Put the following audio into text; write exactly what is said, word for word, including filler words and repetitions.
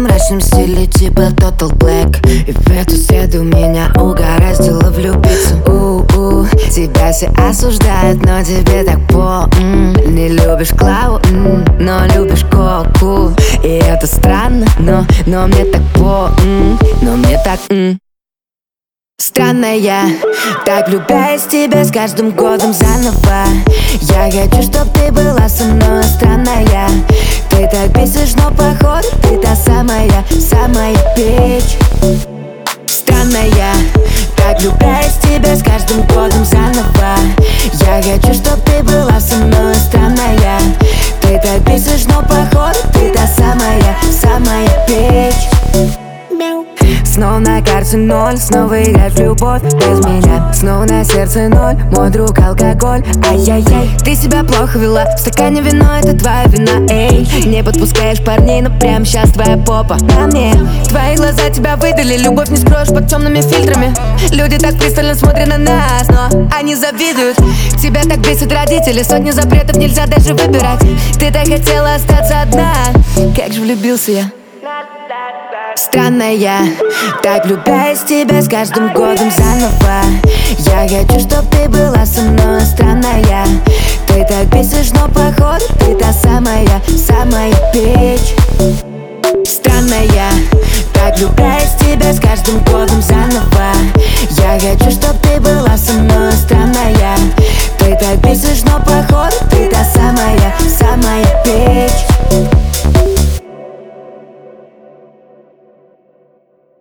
мрачном стиле типа Total Black. И в эту среду меня угораздило влюбиться. У-у, тебя все осуждают, но тебе так по м Не любишь Клаву, м но любишь Коку. И это странно, но, но мне так по м Но мне так м Странная, так влюбляюсь в тебя с каждым годом заново. Я хочу, чтоб ты была со мной странная. Ты так бесишь, но походу ты та самая, самая печь. Странная, так влюбляюсь в тебя с каждым годом заново. Я хочу, чтоб ты была со мной странная. Ты так бесишь, но походу ты та самая, самая печь. Снова на карте ноль, снова играть в любовь без меня. Снова на сердце ноль, мой друг алкоголь. Ай-яй-яй, ты себя плохо вела, в стакане вино, это твоя вина. Эй, не подпускаешь парней, но прямо сейчас твоя попа на мне. Твои глаза тебя выдали, любовь не скроешь под темными фильтрами. Люди так пристально смотрят на нас, но они завидуют. Тебя так бесят родители, сотни запретов, нельзя даже выбирать. Ты так хотела остаться одна, как же влюбился я. Странная, так влюбляюсь в тебя с каждым годом заново. Я хочу, чтоб ты была со мной странная. Ты так бесишь, но походу ты та самая, самая печь. Странная, так влюбляюсь в тебя с каждым годом заново. Я хочу, чтоб ты была со мной странная. Ты так бесишь, но походу ты та самая, самая печь.